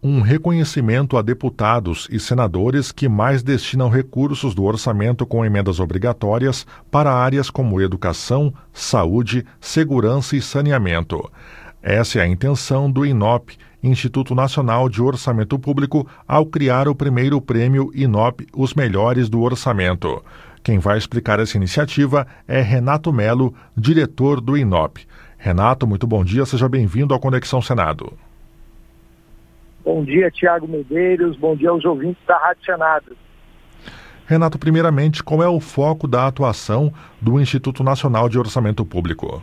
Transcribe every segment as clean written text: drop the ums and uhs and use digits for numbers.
um reconhecimento a deputados e senadores que mais destinam recursos do orçamento com emendas obrigatórias para áreas como educação, saúde, segurança e saneamento. Essa é a intenção do INOP, Instituto Nacional de Orçamento Público, ao criar o primeiro prêmio INOP Os Melhores do Orçamento. Quem vai explicar essa iniciativa é Renato Melo, diretor do INOP. Renato, muito bom dia, seja bem-vindo ao Conexão Senado. Bom dia, Tiago Medeiros, bom dia aos ouvintes da Rádio Senado. Renato, primeiramente, qual é o foco da atuação do Instituto Nacional de Orçamento Público?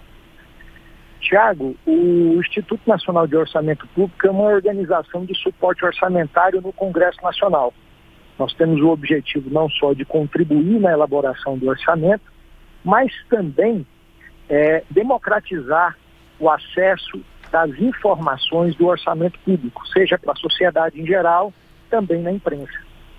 Tiago, o Instituto Nacional de Orçamento Público é uma organização de suporte orçamentário no Congresso Nacional. Nós temos o objetivo não só de contribuir na elaboração do orçamento, mas também democratizar o acesso das informações do orçamento público, seja para a sociedade em geral, também na imprensa.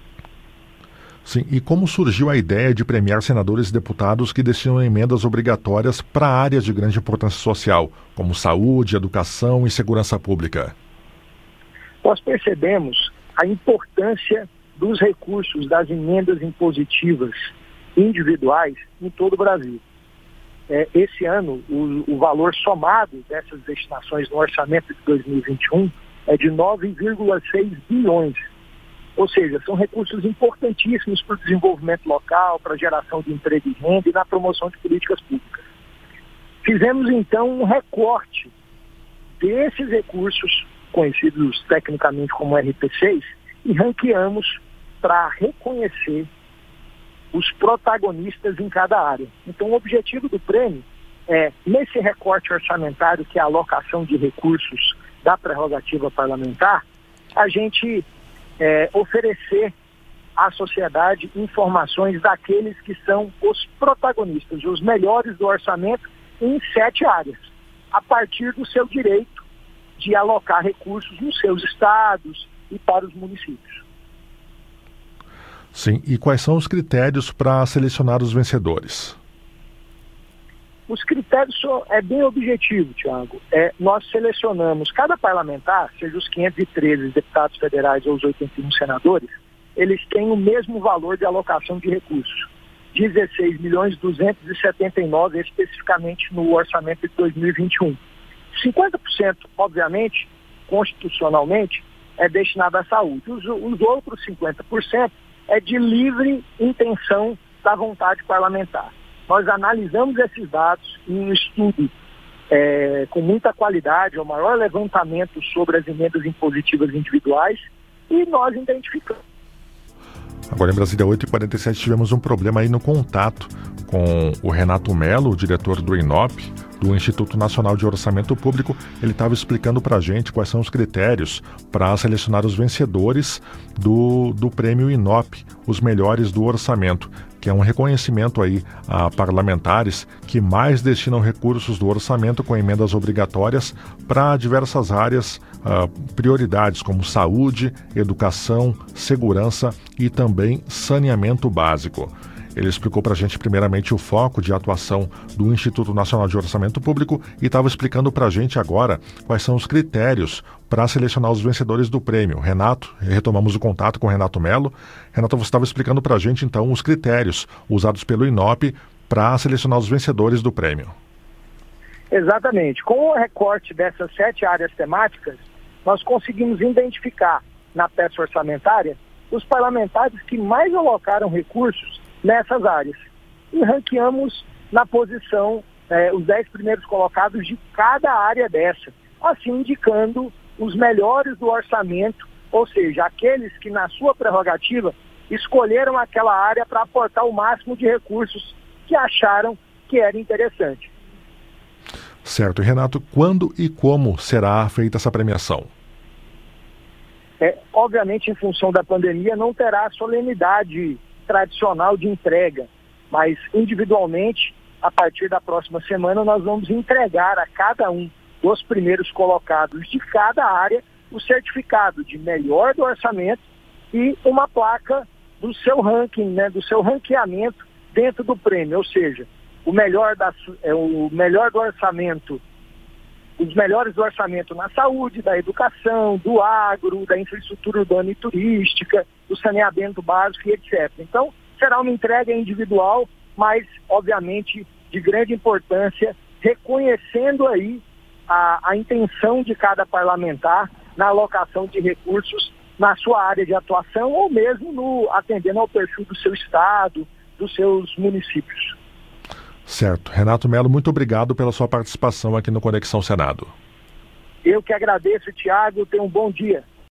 Sim, e como surgiu a ideia de premiar senadores e deputados que destinam emendas obrigatórias para áreas de grande importância social, como saúde, educação e segurança pública? Nós percebemos a importância dos recursos das emendas impositivas individuais em todo o Brasil. Esse ano, o valor somado dessas destinações no orçamento de 2021 é de 9,6 bilhões. Ou seja, são recursos importantíssimos para o desenvolvimento local, para a geração de emprego e renda e na promoção de políticas públicas. Fizemos, então, um recorte desses recursos, conhecidos tecnicamente como RP6, e ranqueamos para reconhecer os protagonistas em cada área. Então, o objetivo do prêmio é, nesse recorte orçamentário, que é a alocação de recursos da prerrogativa parlamentar, a gente oferecer à sociedade informações daqueles que são os protagonistas, os melhores do orçamento em 7 áreas, a partir do seu direito de alocar recursos nos seus estados e para os municípios. Sim, e quais são os critérios para selecionar os vencedores? Os critérios é bem objetivo, Tiago. Nós selecionamos cada parlamentar, seja os 513 deputados federais ou os 81 senadores, eles têm o mesmo valor de alocação de recursos, 16.279 especificamente no orçamento de 2021. 50%, obviamente, constitucionalmente, é destinado à saúde. Os outros 50% é de livre intenção da vontade parlamentar. Nós analisamos esses dados em um estudo com muita qualidade, o maior levantamento sobre as emendas impositivas individuais, e nós identificamos. Agora em Brasília, 8h47, tivemos um problema aí no contato com o Renato Melo, diretor do INOP, do Instituto Nacional de Orçamento Público. Ele estava explicando para a gente quais são os critérios para selecionar os vencedores do prêmio INOP, os melhores do orçamento, que é um reconhecimento aí a parlamentares que mais destinam recursos do orçamento com emendas obrigatórias para diversas áreas, prioridades como saúde, educação, segurança e também saneamento básico. Ele explicou para a gente primeiramente o foco de atuação do Instituto Nacional de Orçamento Público e estava explicando para a gente agora quais são os critérios para selecionar os vencedores do prêmio. Renato, retomamos o contato com o Renato Melo. Renato, você estava explicando para a gente então os critérios usados pelo INOP para selecionar os vencedores do prêmio. Exatamente. Com o recorte dessas 7 áreas temáticas, nós conseguimos identificar na peça orçamentária os parlamentares que mais alocaram recursos nessas áreas. E ranqueamos na posição os 10 primeiros colocados de cada área dessa, assim indicando os melhores do orçamento, ou seja, aqueles que na sua prerrogativa escolheram aquela área para aportar o máximo de recursos que acharam que era interessante. Certo. E Renato, quando e como será feita essa premiação? Obviamente, em função da pandemia, não terá solenidade tradicional de entrega, mas individualmente, a partir da próxima semana, nós vamos entregar a cada um dos primeiros colocados de cada área o certificado de melhor do orçamento e uma placa do seu ranking, do seu ranqueamento dentro do prêmio, ou seja, o melhor do orçamento os melhores do orçamento na saúde, da educação, do agro, da infraestrutura urbana e turística, do saneamento básico e etc. Então, será uma entrega individual, mas, obviamente, de grande importância, reconhecendo aí a intenção de cada parlamentar na alocação de recursos na sua área de atuação ou mesmo atendendo ao perfil do seu estado, dos seus municípios. Certo. Renato Melo, muito obrigado pela sua participação aqui no Conexão Senado. Eu que agradeço, Tiago. Tenha um bom dia.